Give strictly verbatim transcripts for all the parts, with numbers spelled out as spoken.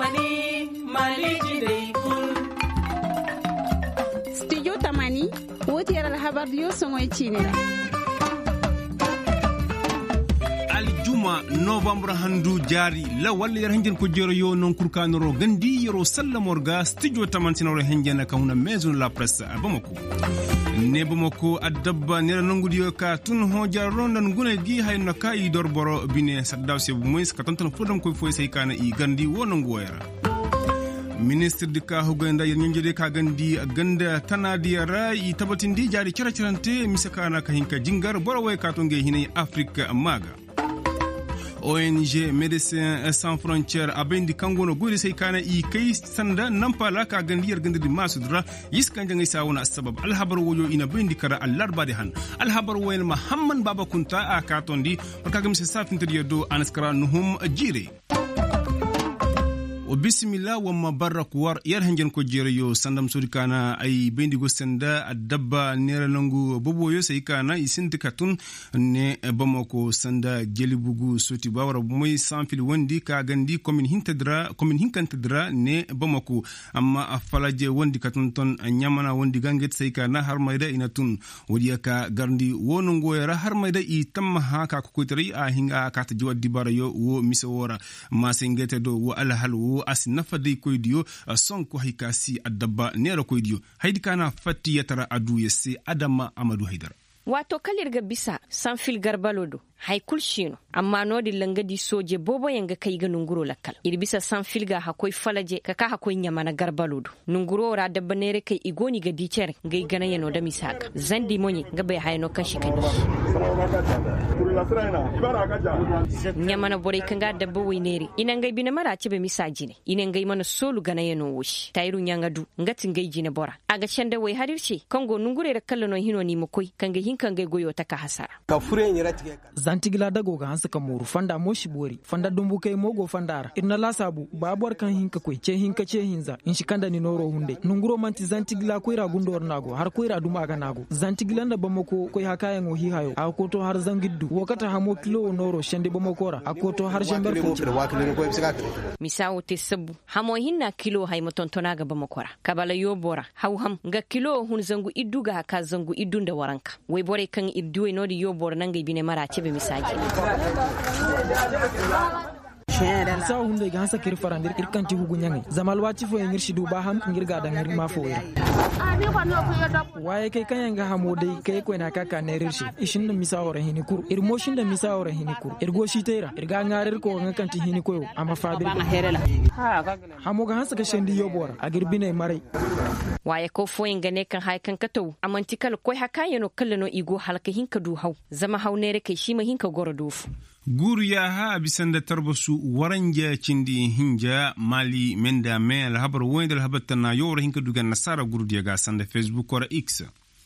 Tamani, Maliki dai kul. Studio Tamani, woti yara habar dio songo ichine. Aljuma November handu jari la walla yar henjen ko jero yo non kurkanoro gandi yoro sallamorga studio tamantinoro henjen ka huna maison la presse abamako ne bamako adabba ne nangudiyo ka tun ho jarron nan gune gi hayno kai dorboro bine saddaw se bu moys ka tonton fodam ko foy sey kana i gandi wono ngoyara ministre de ka huganda yenjede ka gandi ganda tanadi rai tabatindi jari ciracirante misakana ka hinka jingar boroway ka tonge hinay afrique maga O N G Médecins Sans Frontières abendi kangono guri sai kana i kai sanda nampala ka gandiyar gandidi masudra yiskan jangai sawuna sabab alhabar woyo ina bendi kara allarba de han alhabar woyen Muhammad Baba Kunta a katondi kaga mise safin tadiyo anaskara nuhum jire o bismillah wa mabarak war yar hangen ko jere yo sandam suri kana ay bendi go senda adabba nera nangu bobo yo sai kana isinti katun ne bamako sanda jelibugu soti bawara moy sanfil wondi ka gandi commune hintadra commune hinkantadra ne bamako amma afalaje wondi katun ton nyamana wondi ganget sai kana har mayda ina tun wodiya ka garndi wono ngoyara har mayda i tamma ha ka ko tari a hinga ka ta jiwadi barayo wo misawora ma sengete do wo alhal wo as nafade koydiyo sonko haykasi adabba nera koydiyo haydi kana fatti yatara adu yesse adama amadou haydara wato kalirga bisa sanfil garbalodo haikul shino amma nodi langadi soje bobo yanga kai ga nunguro lakkal iri bisa sanfil ga hakoi falaje kaka hakoi nyamana garbalodo nunguro ra dabba nere kai igoni ga dicer ngai gana yano da misaka zandi moni ga bai hayno kashi kani nyamana bore kanga dabba wineri ina ngai bina mara ce be misaji ne ina ngai mana solu gana yano woshi tayru nyanga du ngati ngai jine bora aga chanda wai harirce kango nungure ra kallano hino ni mukoi kanga hinkan ngai goyo ta ka hasara ka fure ni ratike zantigila dago ga hansa kamuru fanda moshi bori fanda dumbu kai mogo fandara irna lasabu babor kan hinka koi ce hinka ce hinza in shikanda ni noro hunde nunguro manti zantigila koira gundor nago har koira duma ga nago zantigila da bamako koi hakayen ohi hayo akoto har zangiddu wakata hamo kilo noro shende bamakora akoto har jambar misawo te sabu hamo hinna kilo hay motontona ga bamakora kabala yobora hawham ga kilo hun zangu idduga ka zangu iddunda waranka way bore kan idduwe nodi yobora nangay bine mara ce be misaji sa hunde ga hansa kir farandir irkanti hugu nyangi zamal wati fo ngir shidu ba ham ngir ga da ngir ma fo waye kai kan ga hamo dai kai ko na kaka ne rirshi ishin da misawara hini kur ir moshin da misawara hini kur ir goshi tera ir ga ngarir ko nganti hini ko amma fadir hamo ga hansa ka shendi yobora a girbine mare waye ko fo ngane kan hay kan kato amantikal ko hakayeno kallano igo halka hinka du haw zama hawnere kai shi ma hinka goro dofu guriya ha bisanda tarbasu waranja cindi hinja mali menda me alhabar wendal habatana yoro hinka dugan nasara gurdiya ga sanda Facebook or X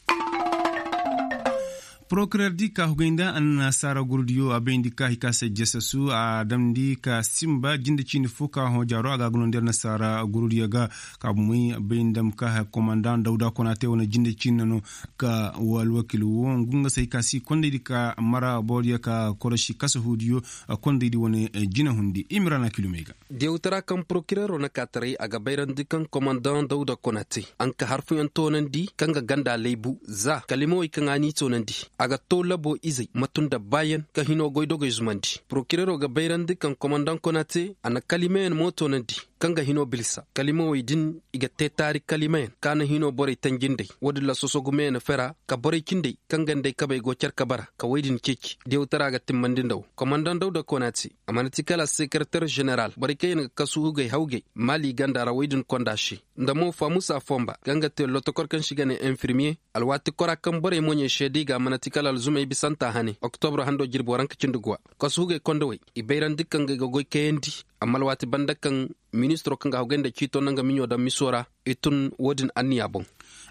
procureur di ka hugenda an sara gurdiyo abendi ka hikase jesasu a damdi ka simba jinde chini fuka ho jaro aga gnonder na sara gurdiyo ga ka muy bendam ka commandant Dauda Konate wona jinde chini no ka wal wakil won gunga sai kasi konde di ka mara bodiya ka koroshi kaso hudiyo konde di woni jina hundi imrana kilomega deutara kan procureur na katare aga bayran dikan commandant Dauda Konate an ka harfu yantonan di kanga ganda leibu za kalimo ikangani tonandi aga to labo izai matunda bayan ka hino goido go zumandi procureur ga bayran dikan commandant Konate ana kalimen moto nandi kanga hino bilsa kalimo idin iga tetari kalimen kana hino bore tanginde wodi la sosogume na fera ka bore kinde kanga ndai kabe go cerka bara ka waidin keki deutara ga timmandin daw commandant Dauda Konate amanati kala secrétaire général bore kayen kasu ga hauge mali ganda ra waidin kondashi ndamo famusa fomba ganga te lotokor kan shigane infirmier alwati kora kan bore monye shedi ga manati kala zumay bisanta hani octobre hando jirbo ranka cindugwa kasu ga kondowe ibeiran dikkan ga goy kendi amal wati bandakan ministro kan ga hogende kito nanga minyo da misora itun wodin anniya bon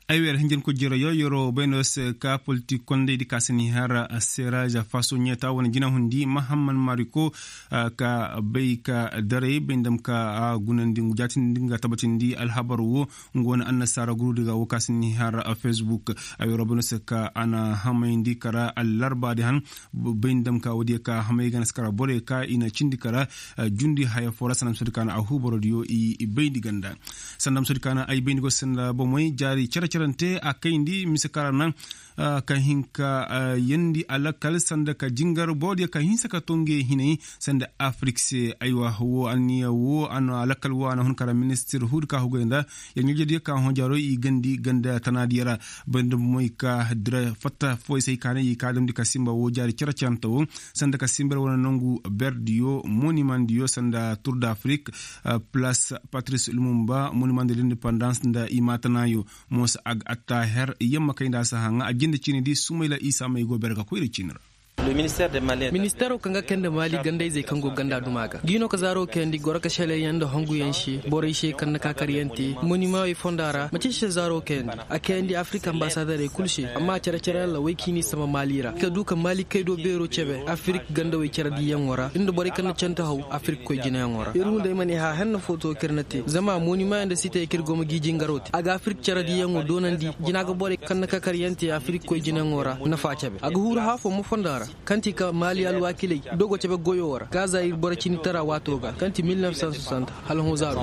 aywer hinjen ko jira yo yoro benos ka politique konde di kasini hara seraja faso nyeta wona jina hundi mahamman mariko ka bayka dare bindam ka gunandi jatin dinga tabatindi al habaru ngona anna sara guru diga kasini hara facebook ayro benos ka ana hamayndi kara al larba de han bindam ka wodi ka hamay gan skara bore ka ina cindi kara jundi haya fora sanam sudikana a huboro dio i bayndi ganda sanam sudikana ay bayndi go senda bo moy jari cara carante a kayndi misikara nan Uh, ka hinka uh, yendi alakal sanda ka jingar bodi ka hinsa ka tonge hinai sanda Afrique se aywa wo aniya wo ano alakal wo ana hunkara minister hud ka hugenda ya nyuje ka honjaro i gandi ganda tanadiyara band moy ka dra fatta foy sey kana yi kadam di ka simba wo jari ciracanta sanda ka simba wona nongu berdio monument dio sanda Tour d'Afrique uh, place Patrice Lumumba monument de l'indépendance nda imatanayo mos ag atta her yamma kayda sahanga da cini di sumaila isa mai gobe ga koyri cinira ministero kanga kende mali ganda zai kango ganda dumaga gino ka zaro kendi goraka shele yanda hongu yanshi bore she kan ka karyanti monima e fondara mace she zaro kendi akendi africa ambassador e kulshi amma cere cere la waykini sama malira ka duka mali kaydo bero cebe afrique ganda way cere di yangora inda bore kan canta haw afrique koy jina yangora iru dai mani ha hanna photo kirnati zama monima inda sita kirgo ma giji ngaroti aga afrique cere di yango donandi jina ga bore kan ka karyanti afrique koy jina yangora na fa cebe aga huru hafo mo fondara kanti ka mali alwakilai dogo cebe goyowara gaza ir boracini tara watoga kanti mille neuf cent soixante hal hozaro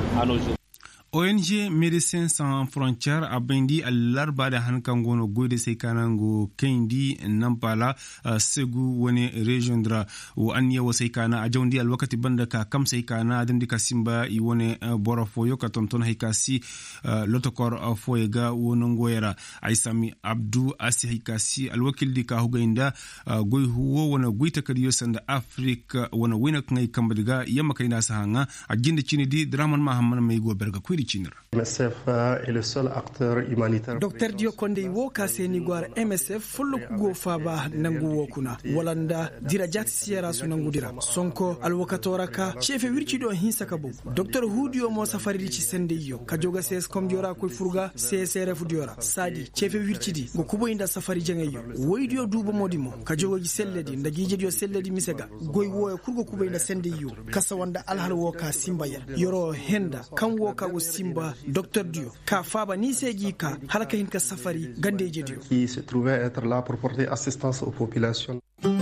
O N G Médecins Sans Frontières a bindi al-larba da hankangono goyde sai kanango kendi nampala uh, segu wani region dra wo anya wo sai kana a jawndi al wakati banda ka kam sai kana adam di kasimba i woni uh, boro foyo ka tonton hikasi uh, lotokor uh, foyega wono ngoyera aisami abdu asi hikasi al wakil di ka hugainda uh, goy huwo wona goyta kadiyo sanda Afrique wona wina ngai kambadiga yamma kayna sahanga a jinde chini di draman mahamman may go berga kwiri M S F est le seul acteur humanitaire. Docteur Dio Konde wo ka seni gwar M S F fullu go faba nangu wokuna walanda dirajat sierra su nangu dira sonko alwakatora ka chefe wirci do hinsa kabo Docteur Hudio mo safari ci sende yo ka joga ses kom diora ko furga C S R F diora sadi chefe wirci di go kubo inda safari jenge yo woydio dubo modimo ka joga ji selledi ndagije dio selledi misega goy wo kurgo kubo inda sende yo kasa wanda alhal wo ka simba ya yoro henda kan wo ka simba Docteur Dio ka faba ni segi ka halaka hinka safari gandeje Dio qui se trouvait être là pour porter assistance aux populations.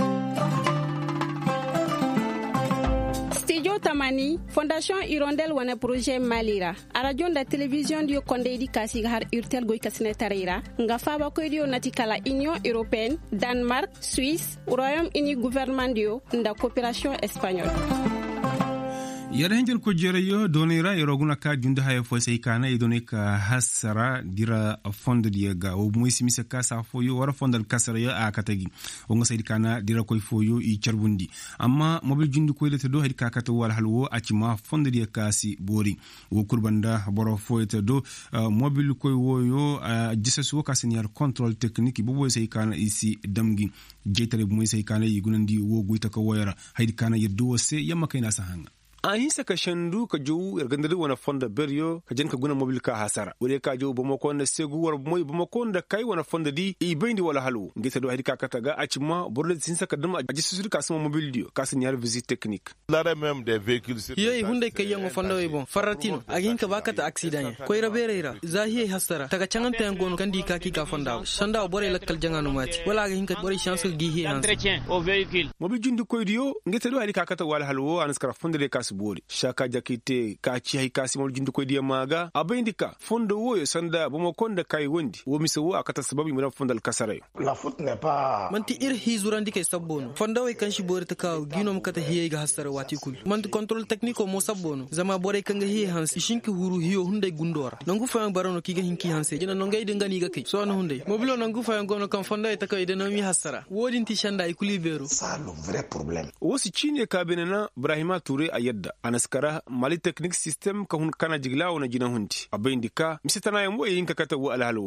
Studio Tamani Fondation Hirondelle wana projet Malira a radio da télévision Dio Konde di kasi har urtel goy kasine tarira nga faba ko dio natikala Union Européenne Danemark Suisse Royaume-Uni gouvernement Dio nda coopération espagnole. yada henjel ko jereyo donira e roguna ka junda hay fo sey kana e donne ka hasara dira fonde diega o moysi mise ka sa foyo wara fondal kasara yo a katagi o ngo sey kana dira koy foyo i charbundi amma mobil jundu ko lete do hadi ka kata wal halwo acima fonde diega kasi bori o kurbanda boro foyete do uh, mobil koy woyo uh, jisasu wo kasin yar control technique bo boy sey kana isi damgi jetare moy sey kana yi gunandi wo goyta ko woyara hadi kana yeddo se yamma kayna sahanga a hinsa ka shandu ka jowu ergandari wana fonda beryo ka jen ka guna mobil ka hasara wure ka jowu bamako na segu war moy bamako da kai wana fonda di e bendi wala halu ngita do hadi ka kataga a cimma borle sinsa ka dama a jisu ka sama mobil dio ka sin yar visite technique la même des véhicules yoy hunde kay yango fonda way bon faratino a hinka bakata accident ko ira bereira zahiye hasara taga changanta yango kandi ka ki ka fonda sanda bore lakkal jangano mati wala ga hinka bore chance gi hi entretien au véhicule mobil jundu ko dio ngita do hadi ka kata wala halu anaskara fonda de ka bori shaka jakite ka ci hay kasi mol jundu ko diya maga abindika fondo woyo sanda bomo konda kai wondi wo miso akata sababu mura fondal kasarayo la faute n'est pas manti ir hizurandi kay sabbono fonda way kanshi bori ta kaw ginom kata hiye ga hasara wati kul manti control technique mo sabbono zama bore kanga hiye hans shinki huru hiyo hunde gundora nangu fa barono kiga hinki hanse jina no ngay de ngani ga kay so no hunde mobilo nangu fa ngono kan fonda ta kay de no mi hasara wodin ti shanda ay kulibero ça le vrai problème wosi chine ka benena Ibrahima Touré ayedda anaskara mali technique system ka hun kana jigla wona jina hunti abindika misitana yambo yinka kata wo alhalwo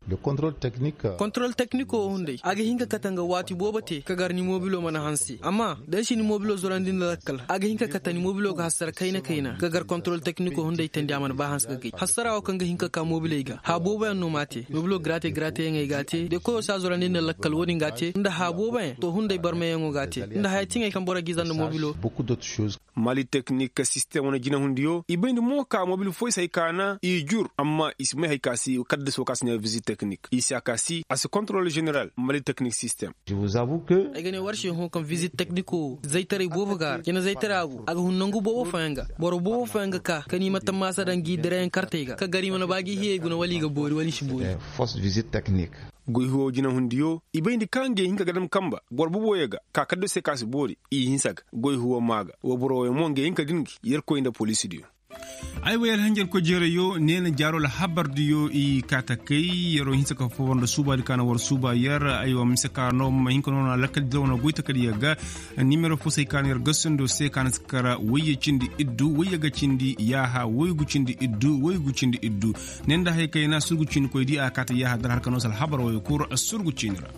le contrôle technique contrôle technique o hunde aga hinka katanga wati bobate ka garni mobilo mana hansi amma dan shi ni mobilo zorandin lakkal aga hinka katani mobilo ga hasar kaina kaina ka gar contrôle technique o hunde tandi amana ba hans ga hasara o kanga hinka ka mobile ga ha boba no mate mobilo grate grate ngai gate de ko sa zorandin lakkal woni gate nda ha boba to hunde barme yango gate nda ha tinga kan bora gizan mobilo beaucoup d'autres choses. Mali technique système wana jina hundiyo ibende mo ka mobile foi sai kana i jur amma isme hay kasi kadde so kasnya visite technique isi akasi as contrôle général Mali technique système. Je vous avoue que ay gane warshi ho comme visite technique zaitare bobo gar kena zaitare abu aga hunnangu bobo fanga boro bobo fanga ka kani mata masa dangi daren karte ga ka gari mana bagi hiye guna wali ga bori wali shi bori fausse visite technique. Goiho jina hundiyo ibindi kange hinka gadam kamba borbu boyega ka kaddo se kasi bori i hinsaga goiho maga wo boro monge hinka dingi yerko inda police dio ay wayal hanjel ko jere yo nena jaro la habardu yo i kata kay yero hinsa ka fo wonda suba di kana war suba yar ay wa misaka no ma hinko no lakal dawna goita kadi yaga numero fo say kan yer gassundo se kan skara waye cindi iddu waye ga cindi yaha waye gu cindi iddu waye gu cindi iddu nenda hay kayna surgu cindi koy di a kata yaha dar har kano sal habar waye kur surgu cindira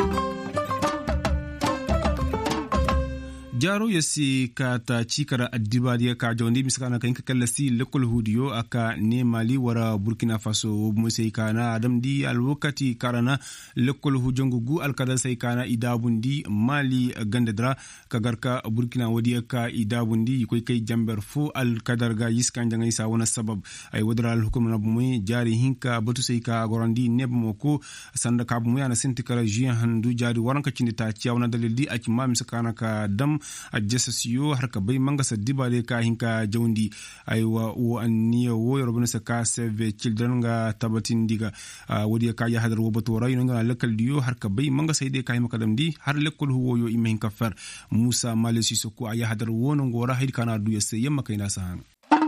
jaro yasi kata chikara adibadiya ka jondi miskana kan kakallasi lekol hudiyo aka ne Mali wara Burkina Faso musai kana adam di alwakati karana lekol hujongu gu alkadal sai kana idabundi Mali gandadra kagarka Burkina wadiya ka idabundi koy kay jamber fu alkadarga yiskan jangay sa wana sabab ay wadra al hukum na bumuy jari hinka batu sai ka gorandi nebmoko sanda ka bumuy ana sentikara jiyan handu jari waranka cindita ciawna dalildi ak mam miskana ka dam a jasasiyo har ka bai manga sadiba de ka hinka jawndi aywa wo anniyo wo yorobna sa ka save children ga tabatin diga wodi ka ya hadar wo batora yino ngala lakal diyo har ka bai manga sai de ka hima kadam di har lekol huwo yo imen ka fer Musa Malesi soko ya hadar wono ngora hayd kana du yesse yamma kayna sahan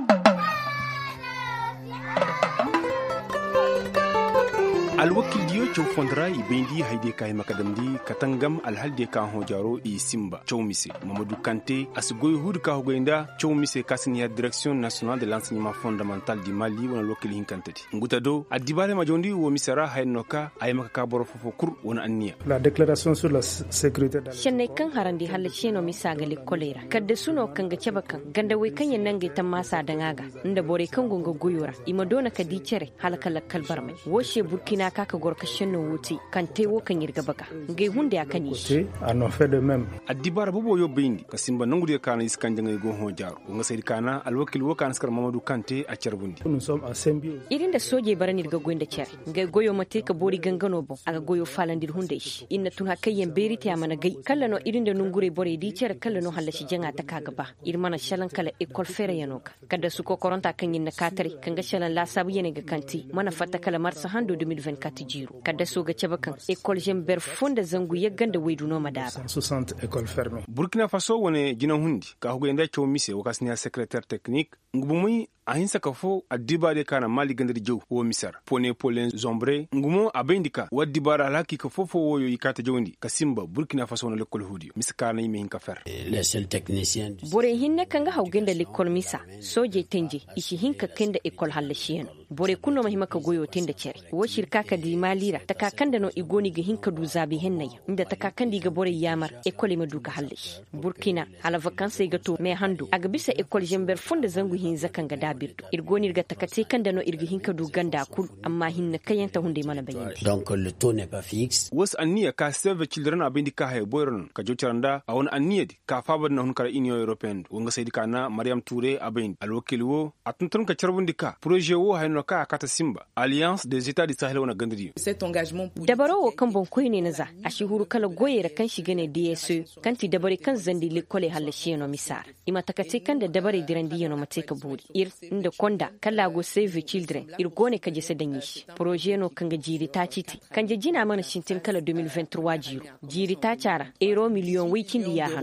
alwakil diyo chow fondra i bendi hayde kay makadamdi katangam alhalde ka hojaro i simba chow mise Mamadou Kanté asgoy hud ka hogoinda chow mise kasniya direction nationale de l'enseignement fondamental du Mali wona lokil hinkantati ngutado adibale majondi wo misara haynoka ay makaka boro fofo kur wona anniya la déclaration sur la sécurité dans shenne kan harandi halle sheno misaga li kolera kadde suno kanga cebakan ganda we kanye nange tamasa dangaga nda bore kan gongo goyora imadona kadi cere halakal kalbarmai woshe Burkina kaka gorka shenno wuti kan tewo kan yirga baka ngai hunde akani shi ano fait de même adibara bobo yo bendi kasimba nangudi kana iskanja ngai go hojaro nga sayri kana alwakil wo kana skar Mamadou Kanté a cerbundi nous sommes en symbiose irin da soje barani daga goyinda cere ngai goyo mate ka bori gangano bo aga goyo falandir hunde shi inna tun hakayyen beriti amana gai kallano irin da nungure bore di cere kallano halashi janga ta kaga ba irmana shalan kala école fere yanoka kada su ko koronta kan yin na katari kan ga shalan la sabu yene ga kanti mana fatta kala marsa hando deux mille vingt-quatre jiru kada so ga cebakan école jember fonda zangu yaganda wayduno madaba soixante écoles fermées. Burkina Faso wone jina hundi ka hugo enda chow mise wakasnia secrétaire technique ngubumui ahinsa ka fo adiba de kana Mali gandari jow wo misar pone polen zombre ngumo abendika wadibara laki ka fofo woyo ikata jawndi kasimba Burkina Faso no lekol hudi miskana yime hinka fer les seuls techniciens bore hinne kanga hawgenda lekol misa soje tenje ishi hinka kenda ekol hallashiyan bore kuno mahima ka goyo tenda cere wo shirka ka di malira takakanda no igoni ga hinka du zabi hennaya inda takakandi ga bore yamar ekol ma duka hallashi Burkina hala vacances ga to me handu aga bisa ekol jember fonda zangu hin zakan ga dabirdo irgoni ga takate kanda no irgi hinka du ganda kul amma hinna kayanta hunde mana bayani donc le taux n'est pas fixe was anniya ka save children abindi ka hay boyron ka jotaranda awon anniya ka fabad na hunkara union européenne wonga saydi kana Mariam Touré abindi alwakil wo atun ka charbundi ka projet wo hayno ka kata simba alliance des états du Sahel wona gandri cet engagement dabaro wo kan bon koyne naza ashihuru kala goyera kan shigane D S E kanti dabare kan zandi lekole halasheno misar ima takate kan da dabare dirandi yono mateka buri ir inda konda kala go save children ir gone ka jese danyish projet no kanga jiri ta citi kanje jina mana shintin kala deux mille vingt-trois jiru jiri ta cara euro million wikin diya han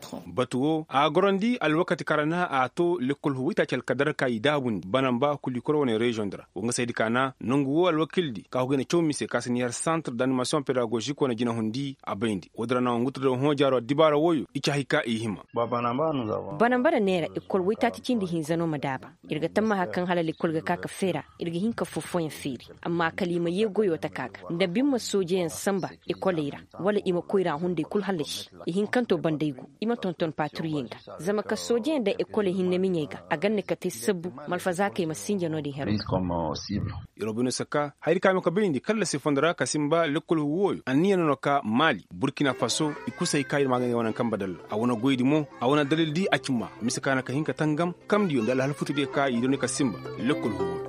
batuwo a gorondi alwakati karana a to lekol huwita kel kadar kai dabun banamba kuli korone region dra wonga saydi kana nungu alwakildi ka hogene chomise kasiniyar centre d'animation pédagogique wona jina hundi abendi wodra na ngutudo hojaro dibara woyo icha hika ihima banamba nera ekol wita tikindi hinzano madaba irga tamma hakan halali kulga kaka fera irga hinka fofoyan feri amma kalima ye goyo ta kaka da bimma sojeyan samba e kolera wala ima koira hunde kul halashi e hinkanto bandaigu ima tonton patruyenga zama ka sojeyan da e kole hinne minyega a ganne ka te sabu malfaza kai masinja no de hero irobino saka hayri kame ka bindi kala se fondara kasimba lekol woyo aniya no ka Mali Burkina Faso ikusai kai magani wannan kan badal a wona goydi mo a wona dalil di akima misaka na ka hinka tangam kam diyo dal halfutu de ka idone ka simba lekol woyo